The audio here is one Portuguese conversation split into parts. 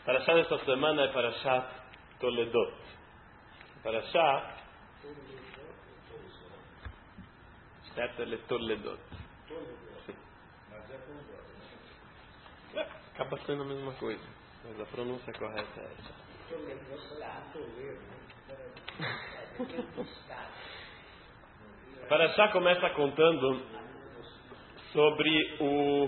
Parashá dessa semana é Parashat Toledot. Parashá Shetel Toledot. Acaba sendo a mesma coisa, mas a pronúncia correta é essa. Parashá começa contando sobre o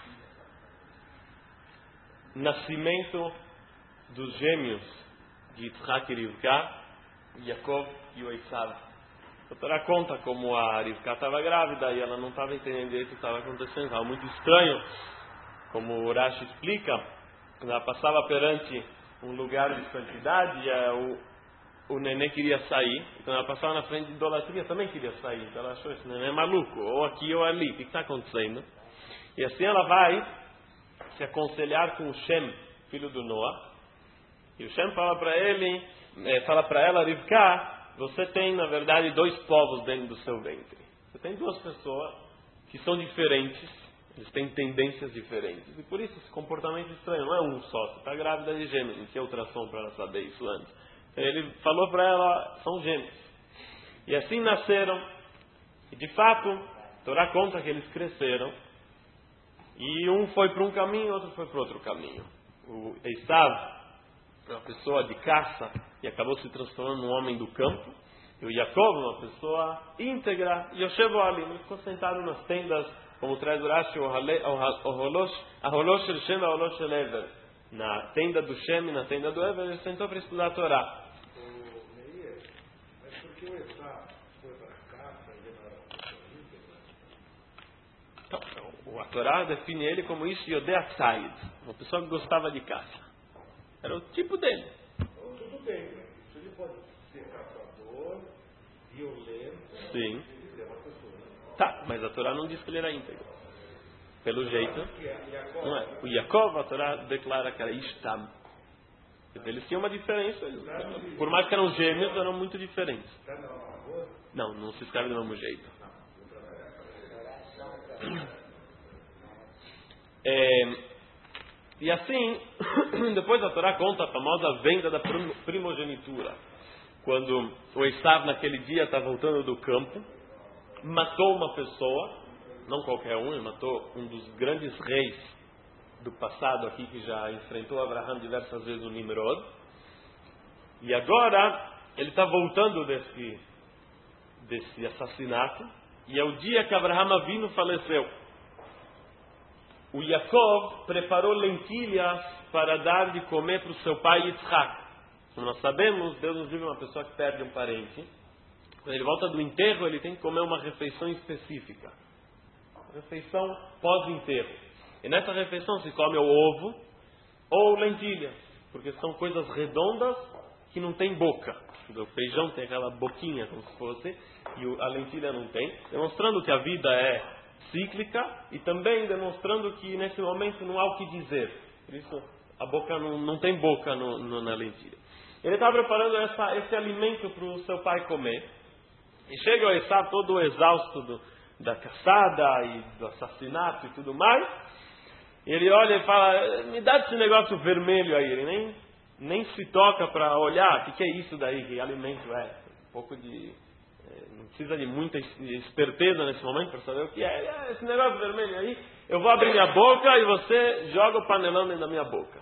nascimento dos gêmeos de Yitzhak e Rivka, Yaakov e o Esav. A Torá conta como a Rivka estava grávida e ela não estava entendendo direito o que estava acontecendo, estava muito estranho. Como o Rashi explica, quando ela passava perante um lugar de santidade, o neném queria sair, e quando ela passava na frente de idolatria também queria sair. Então ela achou, esse neném é maluco, ou aqui ou ali, o que está acontecendo? E assim ela vai se aconselhar com o Shem, filho do Noah, e o Shem fala para ela, Rivka, você tem na verdade dois povos dentro do seu ventre. Você tem duas pessoas que são diferentes, eles têm tendências diferentes, e por isso esse comportamento estranho, não é um só, você está grávida de gêmeos, não tinha ultrassom para ela saber isso antes. Ele falou para ela, são gêmeos. E assim nasceram, e de fato, a Torá conta que eles cresceram, e um foi para um caminho, outro foi para outro caminho. O Esav, uma pessoa de caça, e acabou se transformando num homem do campo, e o Yaakov, uma pessoa íntegra, e Yoshevo ali, ele ficou sentado nas tendas, como traz o Rashi, Aholosh el Shem, Aholosh el Ever, na tenda do Shem e na tenda do Ever, ele sentou para estudar a Torá. Mas por que o Esav foi para a caça e Então, a Torá define ele como isso, Yodea Tzayid, uma pessoa que gostava de caça. Era o tipo dele. Então, tudo bem, né? Isso ele pode ser caçador, violento, sim. Ele é uma pessoa. Tá, mas a Torá não diz que ele era íntegro. Pelo jeito, não é. O Yaakov, a Torá declara que era Ishtam. Eles tinham uma diferença. Por mais que eram gêmeos, eram muito diferentes. Não, não se escreve do mesmo jeito. E assim, depois a Torá conta a famosa venda da primogenitura. Quando o Esav naquele dia está voltando do campo, matou uma pessoa, não qualquer um, ele matou um dos grandes reis do passado aqui, que já enfrentou Abraham diversas vezes, o Nimrod. E agora ele está voltando desse assassinato, e é o dia que Abraham Avinu faleceu. O Yaakov preparou lentilhas para dar de comer para o seu pai Yitzhak. Como nós sabemos, Deus nos livra uma pessoa que perde um parente. Quando ele volta do enterro, ele tem que comer uma refeição específica. Refeição pós-enterro. E nessa refeição se come o ovo ou lentilha, porque são coisas redondas que não tem boca. O feijão tem aquela boquinha como se fosse, e a lentilha não tem, demonstrando que a vida é cíclica e também demonstrando que nesse momento não há o que dizer. Por isso a boca não tem boca na lentilha. Ele está preparando esse alimento para o seu pai comer. E chega o Esav todo exausto da caçada e do assassinato e tudo mais. E ele olha e fala, me dá esse negócio vermelho aí. Ele nem se toca para olhar, o que é isso daí, que alimento é. Um pouco de... não precisa de muita esperteza nesse momento para saber o que é. Esse negócio vermelho aí, eu vou abrir minha boca e você joga o panelão dentro da minha boca.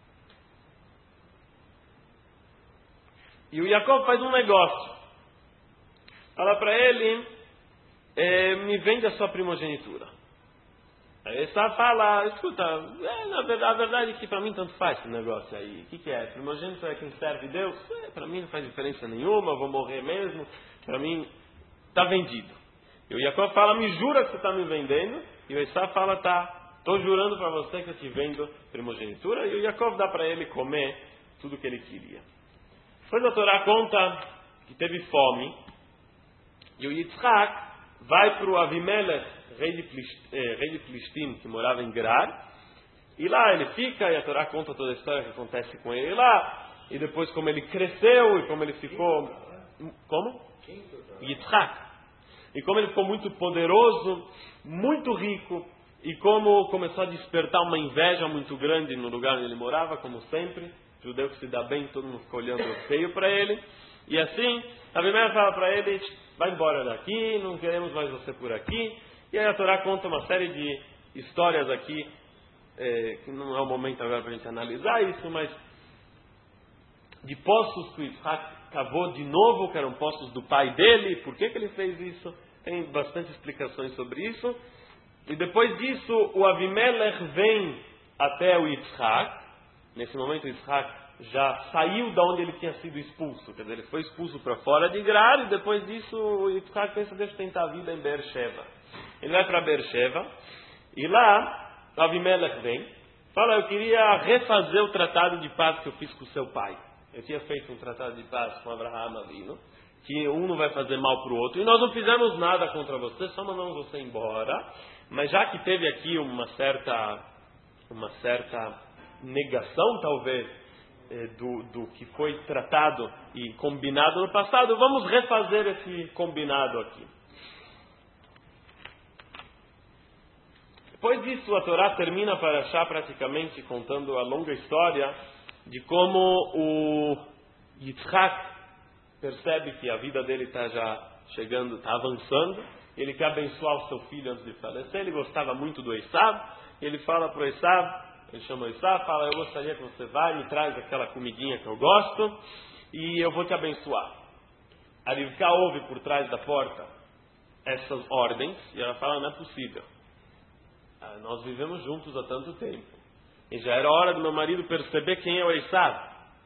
E o Yaakov faz um negócio. Fala para ele, me vende a sua primogenitura. Aí ele fala, escuta, a verdade é que para mim tanto faz esse negócio aí. O que é? Primogênito é quem serve Deus? Para mim não faz diferença nenhuma, eu vou morrer mesmo. Para mim está vendido. E o Yaakov fala, me jura que você está me vendendo? E o Esav fala, tá, estou jurando para você que eu te vendo primogenitura. E o Yaakov dá para ele comer tudo o que ele queria. Depois a Torá conta que teve fome. E o Yitzhak vai para o Avimelech, rei de Filistim, que morava em Gerar. E lá ele fica, e a Torá conta toda a história que acontece com ele lá. E depois como ele cresceu e como ele ficou... Como? Yitzhak. E como ele ficou muito poderoso, muito rico, E como começou a despertar uma inveja muito grande no lugar onde ele morava, como sempre, judeu que se dá bem, todo mundo fica olhando feio para ele. E assim, Abimelech fala para ele, vai embora daqui, não queremos mais você por aqui. E aí a Torá conta uma série de histórias aqui, que não é o momento agora para a gente analisar isso, mas de poços que o Yitzhak cavou de novo, que eram poços do pai dele. Por que ele fez isso? Tem bastante explicações sobre isso. E depois disso, o Avimelech vem até o Yitzhak. Nesse momento, o Yitzhak já saiu da onde ele tinha sido expulso. Quer dizer, ele foi expulso para fora de Gerar. E depois disso, o Yitzhak pensa, deixa eu tentar a vida em Beersheba. Ele vai para Beersheba. E lá, o Avimelech vem. Fala, eu queria refazer o tratado de paz que eu fiz com o seu pai. Eu tinha feito um tratado de paz com Abraham Avinu, que um não vai fazer mal para o outro. E nós não fizemos nada contra você, só mandamos você embora. Mas já que teve aqui uma certa negação, talvez, do que foi tratado e combinado no passado, vamos refazer esse combinado aqui. Depois disso, a Torá termina para achar praticamente contando a longa história de como o Yitzhak percebe que a vida dele está já chegando, está avançando. Ele quer abençoar o seu filho antes de falecer. Ele gostava muito do Esav. Ele fala para o Esav, ele chama o Esav, fala, eu gostaria que você vá e me traz aquela comidinha que eu gosto e eu vou te abençoar. A Rivka ouve por trás da porta essas ordens e ela fala, não é possível. Nós vivemos juntos há tanto tempo. E já era hora do meu marido perceber quem é o Esav.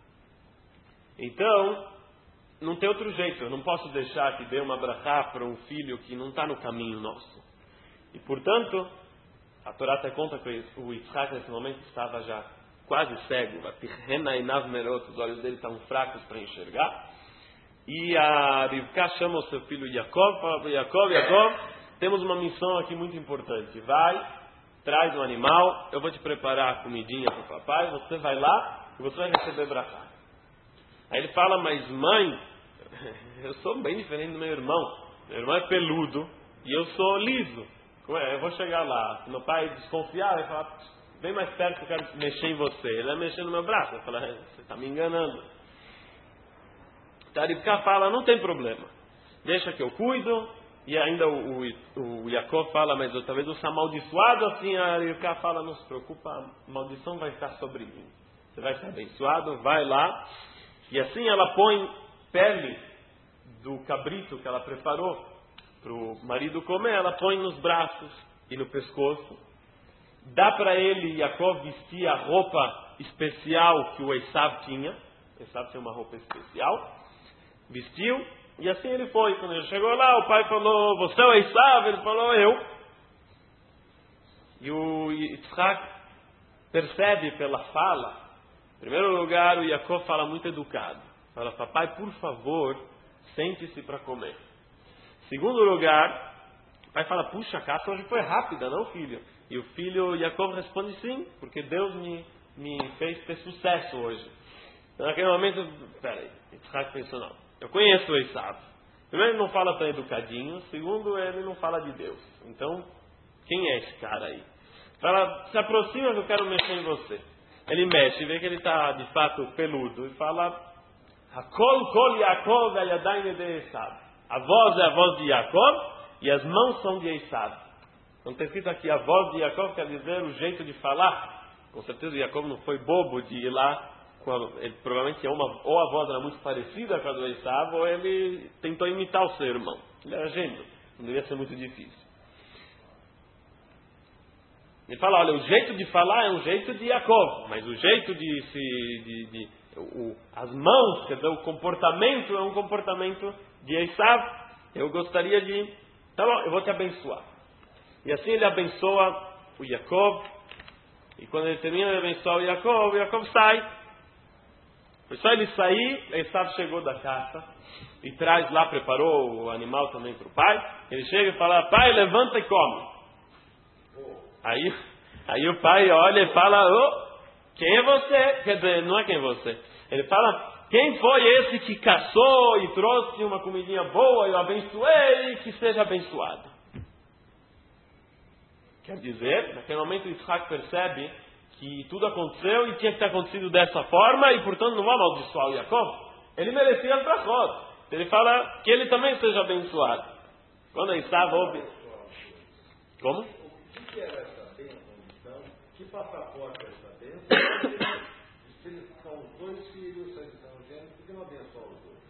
Então, não tem outro jeito. Eu não posso deixar que dê uma brachá para um filho que não está no caminho nosso. E, portanto, a Torá até conta que o Yitzhak nesse momento estava já quase cego. Os olhos dele estavam fracos para enxergar. E a Rivka chama o seu filho Yaakov, fala para Yaakov, temos uma missão aqui muito importante. Vai, traz um animal, eu vou te preparar a comidinha para o papai, você vai lá e você vai receber brachá. Aí ele fala, mas mãe, eu sou bem diferente do meu irmão. Meu irmão é peludo e eu sou liso. Como é? Eu vou chegar lá. Se meu pai desconfiar, vai falar, vem mais perto que eu quero mexer em você. Ele vai mexer no meu braço. Vai falar, você está me enganando. Tarifka fala, não tem problema. Deixa que eu cuido. E ainda o Yaakov fala, mas talvez eu sou amaldiçoado assim. A Rivka fala, não se preocupa, a maldição vai estar sobre mim. Você vai ser abençoado, vai lá. E assim ela põe pele do cabrito que ela preparou para o marido comer, ela põe nos braços e no pescoço. Dá para ele, Yaakov, vestir a roupa especial que o Esav tinha. O Esav tinha uma roupa especial. Vestiu. E assim ele foi. Quando ele chegou lá, o pai falou, você é o Esav? Ele falou, eu. E o Yitzhak percebe pela fala. Em primeiro lugar, o Yaakov fala muito educado. Fala, papai, por favor, sente-se para comer. Em segundo lugar, o pai fala, puxa, a caça hoje foi rápida, não, filho? E o filho Yaakov responde, sim, porque Deus me fez ter sucesso hoje. Então, naquele momento, peraí, Yitzhak pensou, não. Eu conheço o Esav. Primeiro, ele não fala tão educadinho. Segundo, ele não fala de Deus. Então, quem é esse cara aí? Fala, se aproxima que eu quero mexer em você. Ele mexe, vê que ele está, de fato, peludo. E fala, Hakol kol Yaakov yadayim de Esav. A voz é a voz de Yaakov e as mãos são de Esav. Então, está escrito aqui, a voz de Yaakov quer dizer o jeito de falar. Com certeza, Yaakov não foi bobo de ir lá. Ele provavelmente ou a voz era muito parecida com a do Esav, ou ele tentou imitar o seu irmão. Ele era gênio, não devia ser muito difícil. Ele fala, olha, o jeito de falar é um jeito de Yaakov, mas o jeito as mãos, quer dizer, o comportamento é um comportamento de Esav. Eu gostaria de... Tá bom, eu vou te abençoar. E assim ele abençoa o Yaakov, e quando ele termina de abençoar o Yaakov sai. Foi só ele sair, Esav chegou da caça e traz lá, preparou o animal também para o pai. Ele chega e fala, pai, levanta e come. Aí o pai olha e fala, quem é você? Quer dizer, não é quem é você. Ele fala, quem foi esse que caçou e trouxe uma comidinha boa, eu abençoei, que seja abençoado. Quer dizer, naquele momento Yitzhak percebe que tudo aconteceu e tinha que ter acontecido dessa forma e, portanto, não vai amaldiçoar o Yaakov. Ele merecia as brachot. Ele fala que ele também seja abençoado. Quando Esav ouve... Como? O que era essa bênção, então? Que passaporte é essa bênção? Se eles são os dois filhos, se eles são gêmeos, por que não abençoa os dois?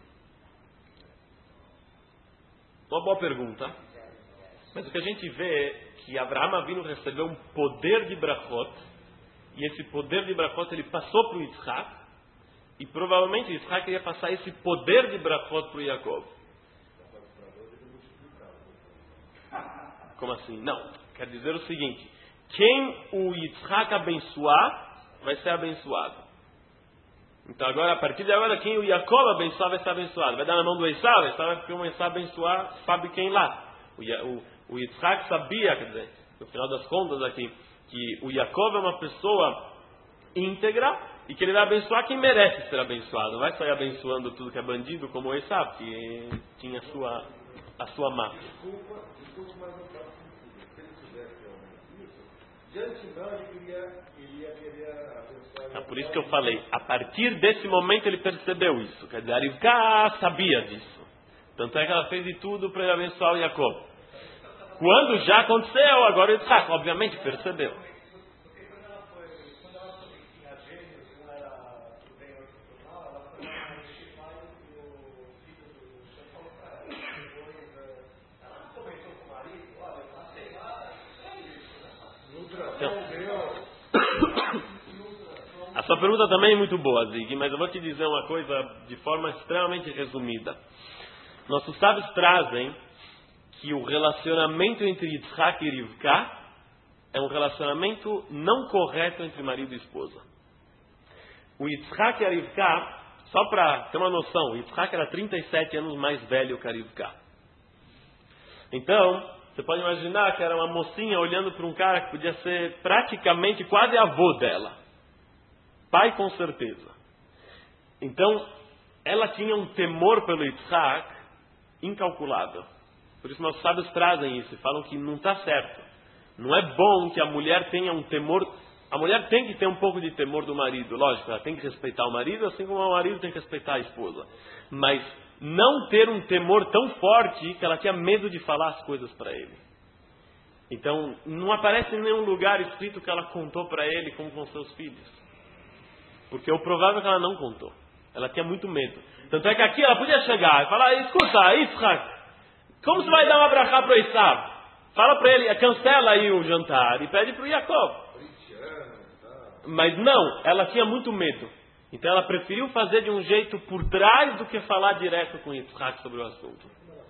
Uma boa pergunta. Mas o que a gente vê é que Avraham Avinu recebeu um poder de brachot, e esse poder de brachot ele passou para o Yitzhak, e provavelmente Yitzhak iria passar esse poder de brachot para o Yaakov. Como assim? Não. Quer dizer o seguinte: quem o Yitzhak abençoar, vai ser abençoado. Então agora, a partir de agora, quem o Yaakov abençoar, vai ser abençoado. Vai dar na mão do Esav, vai começar a abençoar, sabe quem lá. O Yitzhak sabia, quer dizer, no final das contas aqui, que o Yaakov é uma pessoa íntegra e que ele vai abençoar quem merece ser abençoado. Não vai sair abençoando tudo que é bandido como o Esav, que tinha a sua má. Desculpa, mas não faz sentido. Se ele tivesse realmente isso, de antemão ele iria querer abençoar. Por isso que eu falei, a partir desse momento ele percebeu isso. Quer dizer, a Rivka sabia disso. Tanto é que ela fez de tudo para ele abençoar o Yaakov. Quando já aconteceu, agora o Yitzhak, obviamente, percebeu. A sua pergunta também é muito boa, Zig, mas eu vou te dizer uma coisa de forma extremamente resumida. Nossos sábios trazem que o relacionamento entre Yitzhak e Rivka é um relacionamento não correto entre marido e esposa. O Yitzhak e a Rivka, só para ter uma noção, o Yitzhak era 37 anos mais velho que a Rivka. Então, você pode imaginar que era uma mocinha olhando para um cara que podia ser praticamente quase avô dela. Pai com certeza. Então, ela tinha um temor pelo Yitzhak incalculável. Por isso nossos sábios trazem isso e falam que não está certo. Não é bom que a mulher tenha um temor. A mulher tem que ter um pouco de temor do marido. Lógico, ela tem que respeitar o marido, assim como o marido tem que respeitar a esposa. Mas não ter um temor tão forte que ela tinha medo de falar as coisas para ele. Então, não aparece em nenhum lugar escrito que ela contou para ele como com seus filhos. Porque o provável é que ela não contou. Ela tinha muito medo. Tanto é que aqui ela podia chegar e falar: escuta, Yitzhak, como você vai dar uma brachá para o Esav? Fala para ele, cancela aí o jantar e pede para o Yaakov. Mas não, ela tinha muito medo. Então ela preferiu fazer de um jeito por trás do que falar direto com Yitzhak sobre o assunto.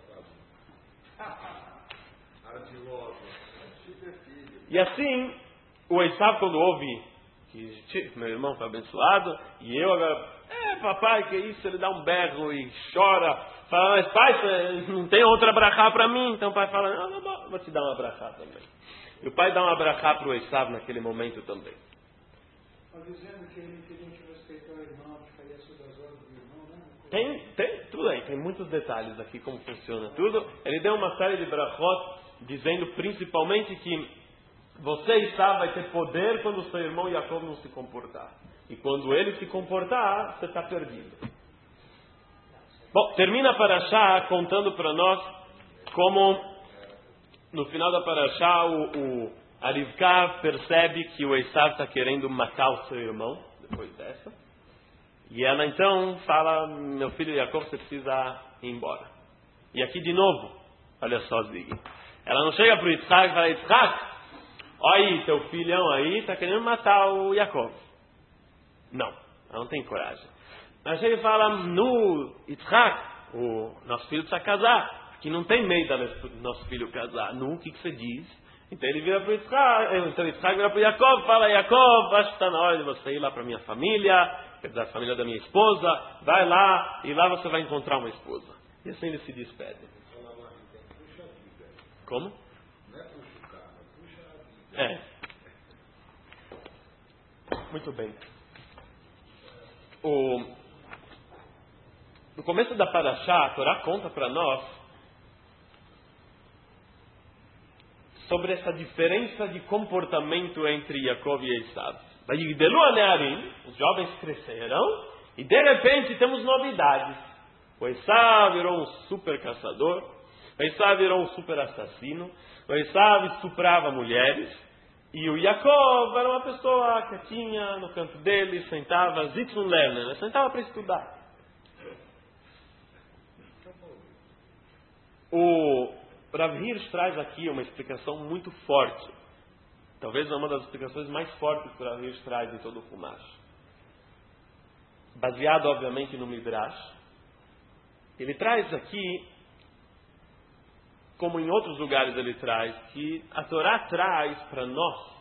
E assim, o Esav, quando ouve que meu irmão foi abençoado, e eu agora, papai, que isso? Ele dá um berro e chora. Fala: mas pai, não tem outra brachá para mim? Então o pai fala: não, vou te dar uma brachá também. E o pai dá uma brachá para o Esav naquele momento também. Mas dizendo que ele queria respeitar o irmão, que faria sob as ordens do irmão, né? Tem tudo aí, tem muitos detalhes aqui como funciona tudo. Ele deu uma série de brachot, dizendo principalmente que você, Esav, vai ter poder quando o seu irmão Yaakov não se comportar. E quando ele se comportar, você está perdido. Bom, termina a Parashá contando para nós como no final da Parashá a Rivka percebe que o Esav está querendo matar o seu irmão, depois dessa. E ela então fala: meu filho Yaakov, você precisa ir embora. E aqui de novo, olha só, Zig. Ela não chega para o Yitzhak e fala: Yitzhak, olha aí, teu filhão aí está querendo matar o Yaakov. Não, ela não tem coragem. Ela chega e fala: no Yitzhak, o nosso filho precisa casar. Que não tem meio do nosso filho casar. No, o que você diz? Então ele vira para o Yitzhak, então Yitzhak vira para o Yaakov, fala: Yaakov, acho que está na hora de você ir lá para a minha família, quer dizer, a família da minha esposa, vai lá, e lá você vai encontrar uma esposa. E assim eles se despedem. Como? Muito bem. No começo da Parashá, a Torá conta para nós sobre essa diferença de comportamento entre Yaakov e Esav. Vayigdelu hanearim, os jovens cresceram, e de repente temos novidades. O Esav virou um super caçador, o Esav virou um super assassino, o Esav estuprava mulheres, e o Yaakov era uma pessoa quietinha no canto dele, sentava, Zitzun Lerner, sentava para estudar. O Rav Hirsch traz aqui uma explicação muito forte. Talvez uma das explicações mais fortes que o Rav Hirsch traz em todo o Humash. Baseado, obviamente, no Midrash. Ele traz aqui, como em outros lugares ele traz, que a Torá traz para nós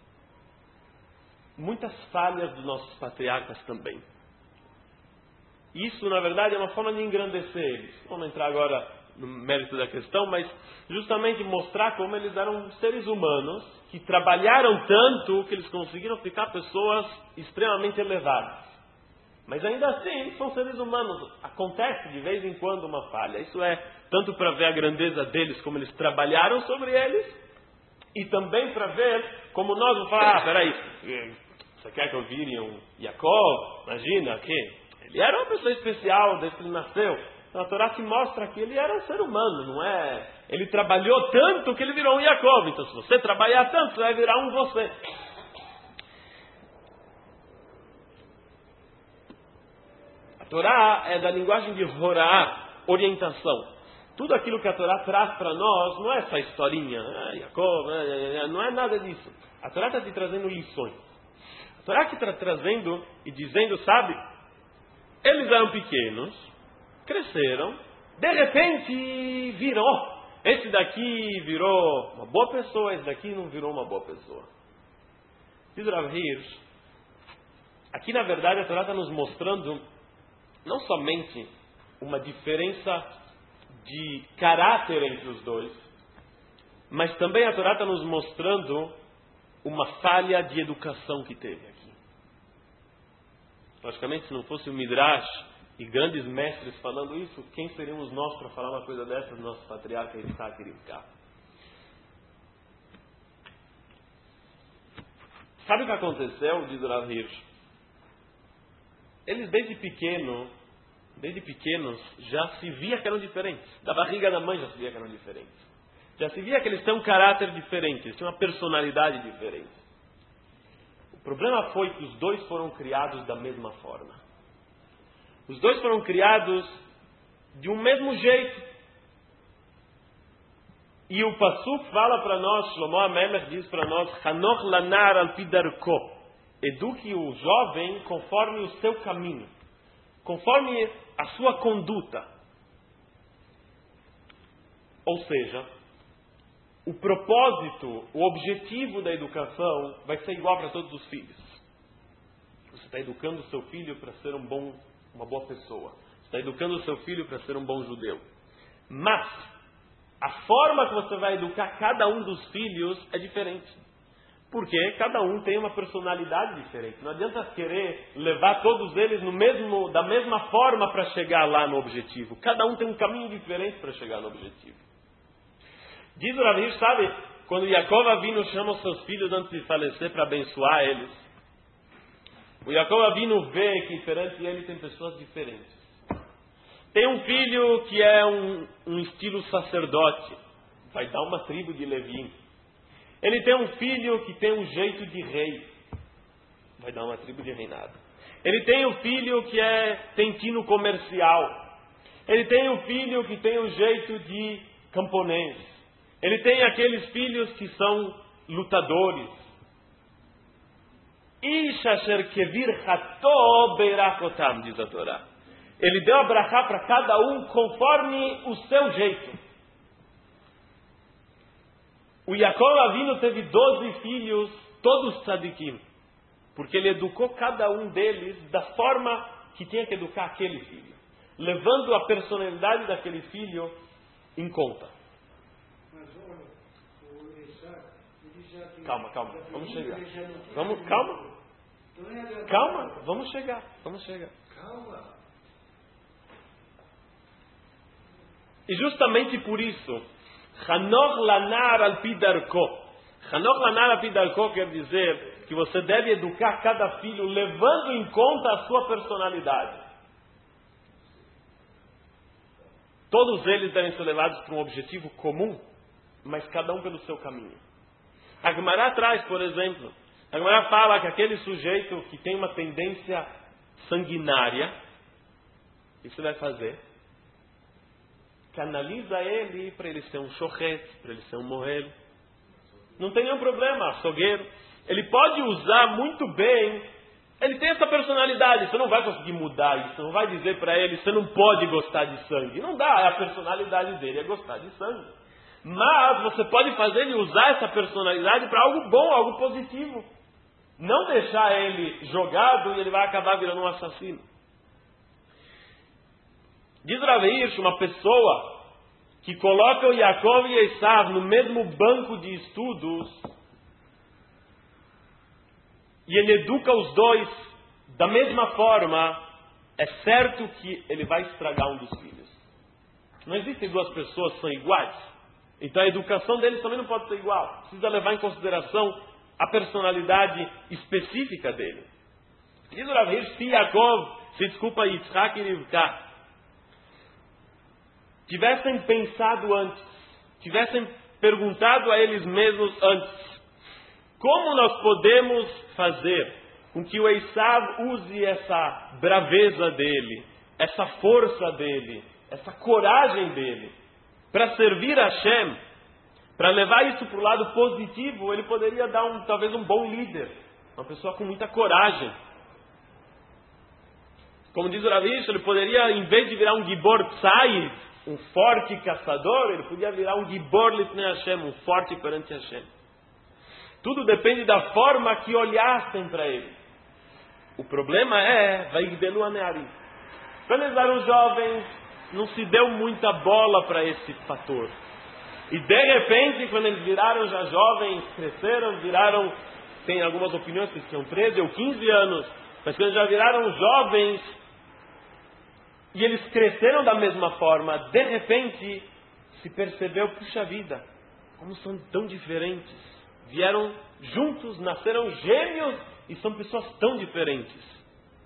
muitas falhas dos nossos patriarcas também. Isso, na verdade, é uma forma de engrandecer eles. Vamos entrar agora no mérito da questão, mas justamente mostrar como eles eram seres humanos que trabalharam tanto que eles conseguiram ficar pessoas extremamente elevadas. Mas ainda assim, são seres humanos. Acontece de vez em quando uma falha. Isso é tanto para ver a grandeza deles, como eles trabalharam sobre eles, e também para ver como nós vamos falar, peraí, você quer que eu vire um Yaakov? Imagina, que ele era uma pessoa especial desde que ele nasceu. A Torá te mostra que ele era um ser humano, não é? Ele trabalhou tanto que ele virou um Yaakov. Então, se você trabalhar tanto, você vai virar um você. A Torá é da linguagem de Horá, orientação. Tudo aquilo que a Torá traz para nós não é essa historinha, Yaakov, não é nada disso. A Torá está te trazendo lições. A Torá que está trazendo e dizendo, sabe, eles eram pequenos, cresceram, de repente virou. Esse daqui virou uma boa pessoa, esse daqui não virou uma boa pessoa. Diz Rav Hirsch, aqui na verdade a Torá está nos mostrando não somente uma diferença de caráter entre os dois, mas também a Torá está nos mostrando uma falha de educação que teve aqui. Logicamente, se não fosse o Midrash e grandes mestres falando isso, quem seríamos nós para falar uma coisa dessas, nosso patriarca Yitzhak e Rivka? Sabe o que aconteceu, diz o Rav Hirsch? Eles desde pequenos, já se via que eram diferentes. Da barriga da mãe já se via que eram diferentes. Já se via que eles têm um caráter diferente, eles têm uma personalidade diferente. O problema foi que os dois foram criados da mesma forma. Os dois foram criados de um mesmo jeito. E o Pasuk fala para nós, Shlomo HaMelech diz para nós, Hanoch lanar al pi darko. Eduque o jovem conforme o seu caminho, conforme a sua conduta. Ou seja, o propósito, o objetivo da educação vai ser igual para todos os filhos. Você está educando o seu filho para ser uma boa pessoa. Você está educando o seu filho para ser um bom judeu. Mas a forma que você vai educar cada um dos filhos é diferente. Porque cada um tem uma personalidade diferente. Não adianta querer levar todos eles da mesma forma para chegar lá no objetivo. Cada um tem um caminho diferente para chegar no objetivo. Diz o Rav Hirsch, sabe, quando Yaakov Avinu chama os seus filhos antes de falecer para abençoar eles, o Yaakov Avinu vê que perante ele tem pessoas diferentes. Tem um filho que é um estilo sacerdote, vai dar uma tribo de Levi. Ele tem um filho que tem um jeito de rei, vai dar uma tribo de reinado. Ele tem um filho que tem tino comercial. Ele tem um filho que tem um jeito de camponês. Ele tem aqueles filhos que são lutadores. Ish asher kevir chato beirachotam, diz a Torá. Ele deu a brachá para cada um conforme o seu jeito. O Yaakov Avinu teve 12 filhos, todos tzadikim, porque ele educou cada um deles da forma que tinha que educar aquele filho, levando a personalidade daquele filho em conta. Mas olha, o Isaac, ele já tem... Calma, vamos chegar. Vamos chegar. Calma. E justamente por isso, Chanoch lanar al pi darko. Chanoch lanar al pi darko quer dizer que você deve educar cada filho levando em conta a sua personalidade. Todos eles devem ser levados para um objetivo comum, mas cada um pelo seu caminho. A Gemara traz, por exemplo, a Gemara fala que aquele sujeito que tem uma tendência sanguinária, o que você vai fazer? Canaliza ele para ele ser um shochet, para ele ser um mohel. Não tem nenhum problema, açougueiro. Ele pode usar muito bem, ele tem essa personalidade, você não vai conseguir mudar isso, você não vai dizer para ele, você não pode gostar de sangue. Não dá, a personalidade dele é gostar de sangue. Mas você pode fazer ele usar essa personalidade para algo bom, algo positivo. Não deixar ele jogado e ele vai acabar virando um assassino. Diz Rav Hirsch, uma pessoa que coloca o Yaakov e Esav no mesmo banco de estudos e ele educa os dois da mesma forma, é certo que ele vai estragar um dos filhos. Não existem duas pessoas que são iguais. Então a educação deles também não pode ser igual. Precisa levar em consideração a personalidade específica dele. Diz o Rav Hirsch, se Yaakov, Yitzhak e Rivka tivessem pensado antes, tivessem perguntado a eles mesmos antes, como nós podemos fazer com que o Esav use essa braveza dele, essa força dele, essa coragem dele, para servir a Hashem, para levar isso para o lado positivo? Ele poderia dar talvez um bom líder, uma pessoa com muita coragem. Como diz o Rav Hirsch, ele poderia, em vez de virar um Gibor Tzayid, um forte caçador, ele podia virar um Gibor Lifnei Hashem, um forte perante Hashem. Tudo depende da forma que olhassem para ele. O problema é, Vaigdelu Anearim. Quando eles eram jovens, não se deu muita bola para esse fator. E de repente, quando eles viraram já jovens, cresceram, tem algumas opiniões que tinham 13 ou 15 anos, mas quando já viraram jovens, e eles cresceram da mesma forma, de repente, se percebeu, puxa vida, como são tão diferentes. Vieram juntos, nasceram gêmeos e são pessoas tão diferentes.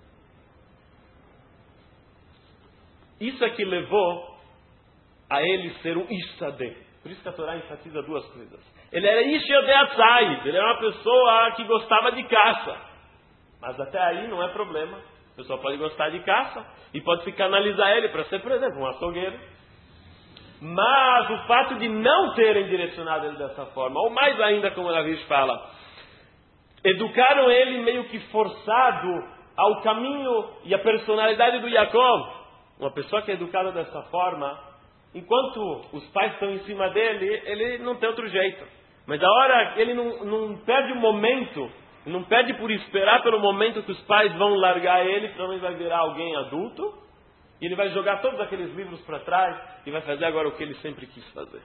Isso é que levou a ele ser um Ishsadeh. Por isso que a Torá enfatiza duas coisas. Ele era Ishsadeh, ele era uma pessoa que gostava de caça. Mas até aí não é problema. A pessoa pode gostar de caça e pode se canalizar ele para ser, por exemplo, um açougueiro. Mas o fato de não terem direcionado ele dessa forma, ou mais ainda, como o Rav Hirsch fala, educaram ele meio que forçado ao caminho e à personalidade do Yaakov. Uma pessoa que é educada dessa forma, enquanto os pais estão em cima dele, ele não tem outro jeito. Mas a hora ele não perde o momento, não perde por esperar pelo momento que os pais vão largar ele, senão ele vai virar alguém adulto, e ele vai jogar todos aqueles livros para trás e vai fazer agora o que ele sempre quis fazer.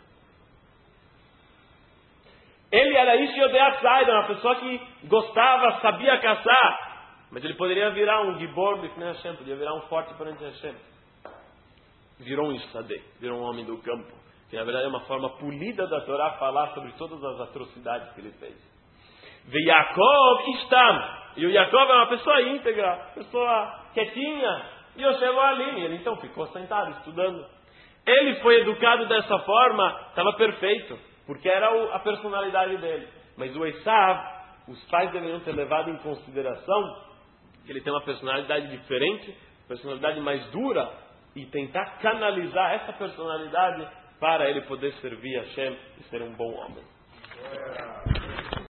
Ele era Ishyodeatzai, uma pessoa que gostava, sabia caçar, mas ele poderia virar um Gibor Bifnei Hashem, poderia virar um forte perante Hashem. Virou um Ishsadeh, virou um homem do campo, que na verdade é uma forma polida da Torá falar sobre todas as atrocidades que ele fez. Ve Yaakov Ishtam, e o Yaakov é uma pessoa íntegra, pessoa quietinha. E eu chego ali, ele então ficou sentado, estudando. Ele foi educado dessa forma, estava perfeito, porque era a personalidade dele. Mas o Esav, os pais deveriam ter levado em consideração que ele tem uma personalidade diferente, personalidade mais dura, e tentar canalizar essa personalidade para ele poder servir a Hashem e ser um bom homem.